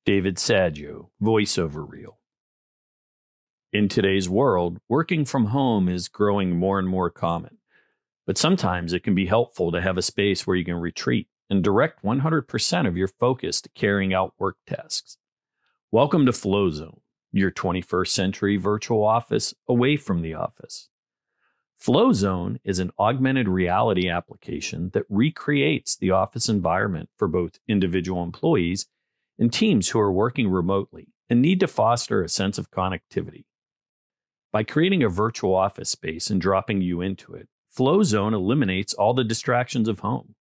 David Saggio, voiceover reel. In today's world, working from home is growing more and more common, but sometimes it can be helpful to have a space where you can retreat and direct 100% of your focus to carrying out work tasks. Welcome to FlowZone, your 21st century virtual office away from the office. FlowZone is an augmented reality application that recreates the office environment for both individual employees and teams who are working remotely and need to foster a sense of connectivity. By creating a virtual office space and dropping you into it, FlowZone eliminates all the distractions of home,